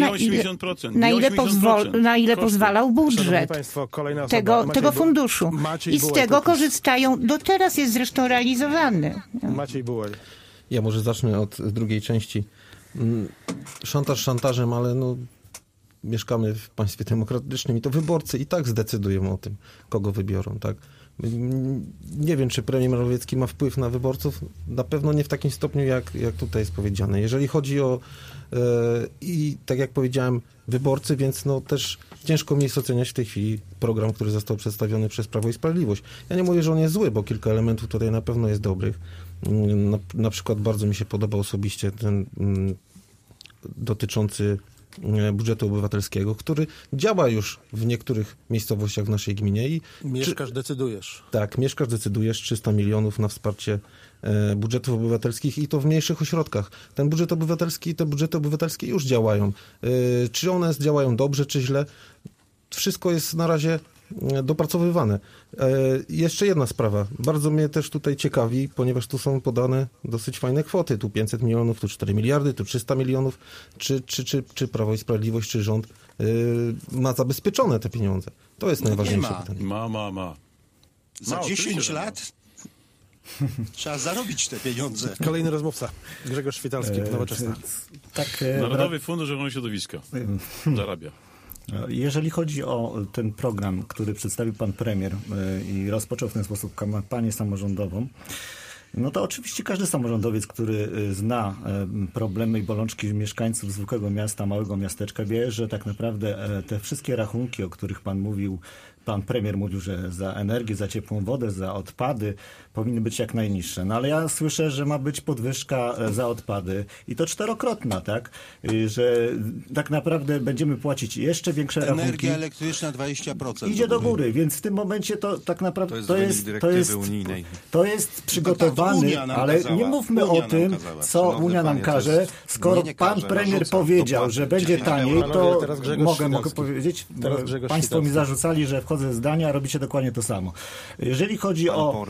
na ile pozwalał budżet Państwo, tego funduszu. I z tego korzystają. Do teraz jest zresztą realizowany. Maciej Bułej. Ja może zacznę od drugiej części. Szantaż szantażem, ale mieszkamy w państwie demokratycznym i to wyborcy i tak zdecydują o tym, kogo wybiorą, tak? Nie wiem, czy premier Morawiecki ma wpływ na wyborców. Na pewno nie w takim stopniu, jak tutaj jest powiedziane. Jeżeli chodzi o i tak jak powiedziałem, wyborcy, więc też ciężko mi jest oceniać w tej chwili program, który został przedstawiony przez Prawo i Sprawiedliwość. Ja nie mówię, że on jest zły, bo kilka elementów tutaj na pewno jest dobrych. Na przykład bardzo mi się podoba osobiście ten dotyczący budżetu obywatelskiego, który działa już w niektórych miejscowościach w naszej gminie. Mieszkasz, decydujesz. Tak, mieszkasz, decydujesz, 300 milionów na wsparcie budżetów obywatelskich i to w mniejszych ośrodkach. Ten budżet obywatelski i te budżety obywatelskie już działają. Czy one działają dobrze, czy źle? Wszystko jest na razie dopracowywane. Jeszcze jedna sprawa. Bardzo mnie też tutaj ciekawi, ponieważ tu są podane dosyć fajne kwoty. Tu 500 milionów, tu 4 miliardy, tu 300 milionów. Czy Prawo i Sprawiedliwość, czy rząd ma zabezpieczone te pieniądze? To jest najważniejsze pytanie. Ma. Za 10 lat trzeba zarobić te pieniądze. Kolejny rozmówca. Grzegorz Świtalski, Nowoczesna. Narodowy Fundusz Ochrony Środowiska zarabia. Jeżeli chodzi o ten program, który przedstawił pan premier i rozpoczął w ten sposób kampanię samorządową, no to oczywiście każdy samorządowiec, który zna problemy i bolączki mieszkańców zwykłego miasta, małego miasteczka, wie, że tak naprawdę te wszystkie rachunki, o których pan premier mówił, że za energię, za ciepłą wodę, za odpady powinny być jak najniższe. No ale ja słyszę, że ma być podwyżka za odpady i to 4-krotna, tak? Że tak naprawdę będziemy płacić jeszcze większe rachunki. Energia elektryczna 20%. Idzie do góry, więc w tym momencie to tak naprawdę to jest przygotowane, ale nie mówmy o tym, co Unia nam każe. Skoro pan premier powiedział, że będzie taniej, to mogę powiedzieć, państwo mi zarzucali, że wchodzę w zdania, a robicie dokładnie to samo. Jeżeli chodzi o...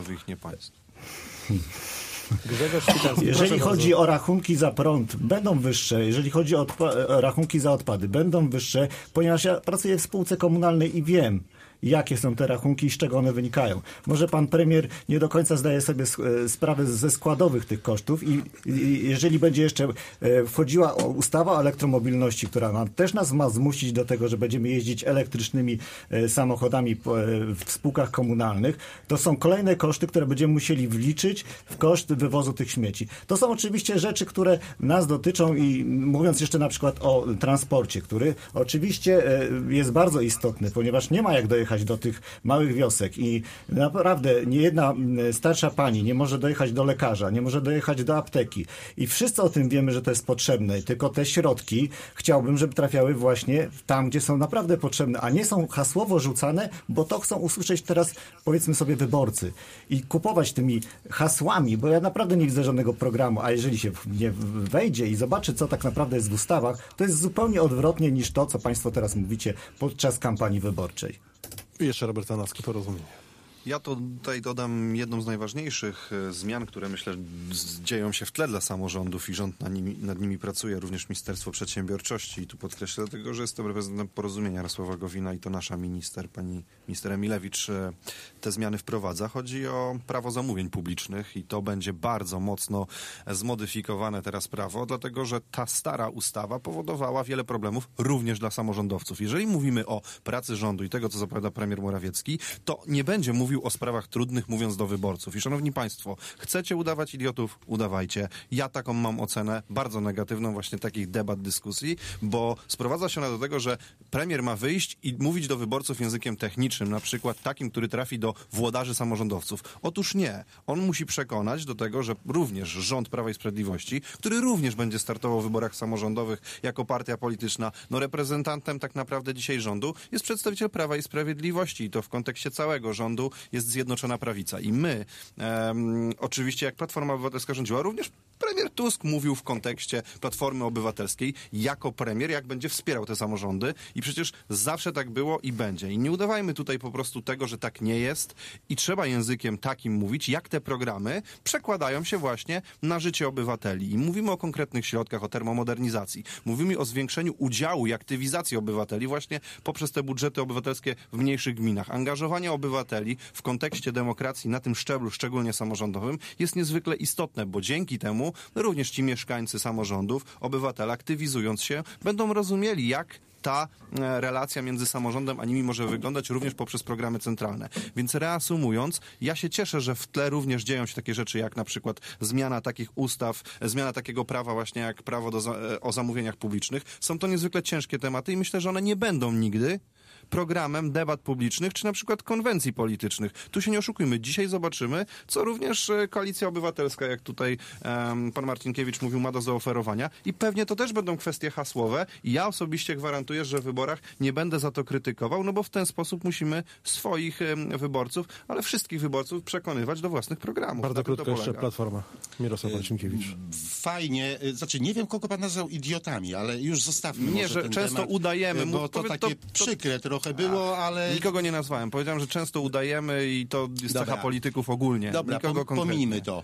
Jeżeli chodzi o rachunki za prąd, będą wyższe. Jeżeli chodzi o rachunki za odpady, będą wyższe, ponieważ ja pracuję w spółce komunalnej i wiem, jakie są te rachunki i z czego one wynikają. Może pan premier nie do końca zdaje sobie sprawę ze składowych tych kosztów i jeżeli będzie jeszcze wchodziła ustawa o elektromobilności, która też nas ma zmusić do tego, że będziemy jeździć elektrycznymi samochodami w spółkach komunalnych, to są kolejne koszty, które będziemy musieli wliczyć w koszt wywozu tych śmieci. To są oczywiście rzeczy, które nas dotyczą i mówiąc jeszcze na przykład o transporcie, który oczywiście jest bardzo istotny, ponieważ nie ma jak dojechać dojechać do tych małych wiosek i naprawdę niejedna starsza pani nie może dojechać do lekarza, nie może dojechać do apteki i wszyscy o tym wiemy, że to jest potrzebne, tylko te środki chciałbym, żeby trafiały właśnie tam, gdzie są naprawdę potrzebne, a nie są hasłowo rzucane, bo to chcą usłyszeć teraz, powiedzmy sobie, wyborcy i kupować tymi hasłami, bo ja naprawdę nie widzę żadnego programu, a jeżeli się nie wejdzie i zobaczy, co tak naprawdę jest w ustawach, to jest zupełnie odwrotnie niż to, co państwo teraz mówicie podczas kampanii wyborczej. I jeszcze Robert Tarnowski, Porozumienie. Ja to tutaj dodam jedną z najważniejszych zmian, które myślę dzieją się w tle dla samorządów i rząd nad nimi pracuje, również Ministerstwo Przedsiębiorczości. I tu podkreślę dlatego, że jestem reprezentantem Porozumienia Jarosława Gowina i to nasza minister, pani minister Emilewicz, te zmiany wprowadza. Chodzi o prawo zamówień publicznych i to będzie bardzo mocno zmodyfikowane teraz prawo, dlatego że ta stara ustawa powodowała wiele problemów również dla samorządowców. Jeżeli mówimy o pracy rządu i tego, co zapowiada premier Morawiecki, to nie będzie mówił o sprawach trudnych, mówiąc do wyborców. I szanowni państwo, chcecie udawać idiotów? Udawajcie. Ja taką mam ocenę, bardzo negatywną właśnie takich debat, dyskusji, bo sprowadza się ona do tego, że premier ma wyjść i mówić do wyborców językiem technicznym, na przykład takim, który trafi do włodarzy samorządowców. Otóż nie. On musi przekonać do tego, że również rząd Prawa i Sprawiedliwości, który również będzie startował w wyborach samorządowych jako partia polityczna, no reprezentantem tak naprawdę dzisiaj rządu jest przedstawiciel Prawa i Sprawiedliwości i to w kontekście całego rządu jest Zjednoczona Prawica. I my, oczywiście jak Platforma Obywatelska rządziła, również premier Tusk mówił w kontekście Platformy Obywatelskiej jako premier, jak będzie wspierał te samorządy i przecież zawsze tak było i będzie. I nie udawajmy tutaj po prostu tego, że tak nie jest i trzeba językiem takim mówić, jak te programy przekładają się właśnie na życie obywateli. I mówimy o konkretnych środkach, o termomodernizacji. Mówimy o zwiększeniu udziału i aktywizacji obywateli właśnie poprzez te budżety obywatelskie w mniejszych gminach. Angażowanie obywateli w kontekście demokracji na tym szczeblu, szczególnie samorządowym, jest niezwykle istotne, bo dzięki temu również ci mieszkańcy samorządów, obywatele, aktywizując się, będą rozumieli, jak ta relacja między samorządem a nimi może wyglądać również poprzez programy centralne. Więc reasumując, ja się cieszę, że w tle również dzieją się takie rzeczy jak na przykład zmiana takich ustaw, zmiana takiego prawa właśnie jak prawo o zamówieniach publicznych. Są to niezwykle ciężkie tematy i myślę, że one nie będą nigdy programem debat publicznych, czy na przykład konwencji politycznych. Tu się nie oszukujmy. Dzisiaj zobaczymy, co również Koalicja Obywatelska, jak tutaj pan Marcinkiewicz mówił, ma do zaoferowania. I pewnie to też będą kwestie hasłowe. I ja osobiście gwarantuję, że w wyborach nie będę za to krytykował, no bo w ten sposób musimy swoich wyborców, ale wszystkich wyborców przekonywać do własnych programów. Bardzo krótko jeszcze Platforma. Mirosław Marcinkiewicz. Fajnie. Znaczy, nie wiem, kogo pan nazwał idiotami, ale już zostawmy nie, może że ten często temat, udajemy. bo to takie przykre trochę było, ale... Nikogo nie nazwałem. Powiedziałem, że często udajemy i to jest cecha polityków ogólnie. Dobra, nikogo pomijmy to.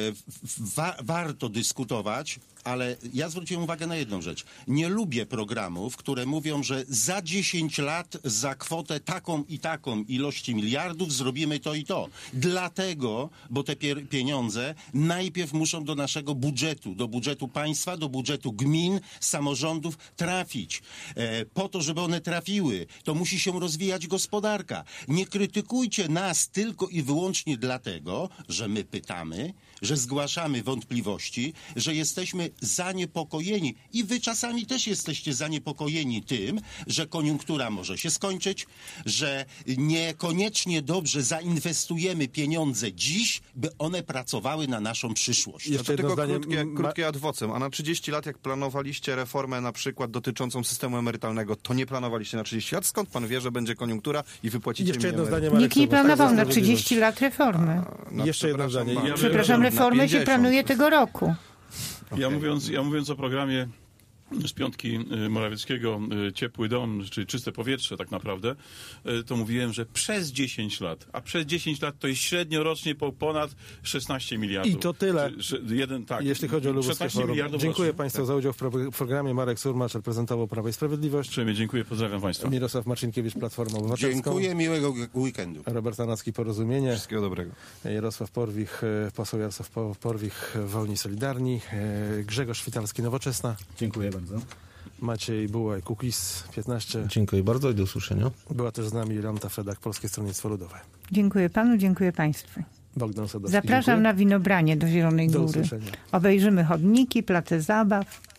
Warto dyskutować, ale ja zwróciłem uwagę na jedną rzecz. Nie lubię programów, które mówią, że za 10 lat za kwotę taką i taką ilości miliardów zrobimy to i to. Dlatego, bo te pieniądze najpierw muszą do naszego budżetu, do budżetu państwa, do budżetu gmin, samorządów trafić. Po to, żeby one trafiły, to musi się rozwijać gospodarka. Nie krytykujcie nas tylko i wyłącznie dlatego, że my pytamy, że zgłaszamy wątpliwości, że jesteśmy zaniepokojeni i wy czasami też jesteście zaniepokojeni tym, że koniunktura może się skończyć, że niekoniecznie dobrze zainwestujemy pieniądze dziś, by one pracowały na naszą przyszłość. Jeszcze tylko zdanie, krótkie ad vocem. A na 30 lat, jak planowaliście reformę na przykład dotyczącą systemu emerytalnego, to nie planowaliście na 30 lat? Skąd pan wie, że będzie koniunktura i wypłacicie jeszcze jedno emeryturę? zdanie, Marek Nikt nie Sobotka, planował na Sprawiedliwość. 30 lat reformy. Jeszcze jedno zdanie. Przepraszam, reformę się planuje tego roku. Ja mówiąc o programie z piątki Morawieckiego, ciepły dom, czyli czyste powietrze tak naprawdę, to mówiłem, że przez 10 lat, a przez 10 lat to jest średnio rocznie ponad 16 miliardów. I to tyle, Tak, jeśli chodzi o lubuskie 16 forum. miliardów Dziękuję rocznie. Państwu za udział w programie. Marek Surmacz reprezentował Prawo i Sprawiedliwość. Uprzejmie dziękuję, pozdrawiam Państwa. Mirosław Marcinkiewicz, Platforma Obywatelska. Dziękuję, miłego weekendu. Robert Tarnowski, Porozumienie. Wszystkiego dobrego. Jarosław Porwich, poseł Jarosław Porwich, Wolni Solidarni. Grzegorz Świtalski, Nowoczesna. Dziękuję bardzo. Maciej Bułaj, Kukiz 15. Dziękuję bardzo i do usłyszenia. Była też z nami Jolanta Fredak, Polskie Stronnictwo Ludowe. Dziękuję panu, dziękuję państwu. Bogdan Sadowski. Zapraszam dziękuję. na winobranie do Zielonej Do Góry. usłyszenia. Obejrzymy chodniki, place zabaw.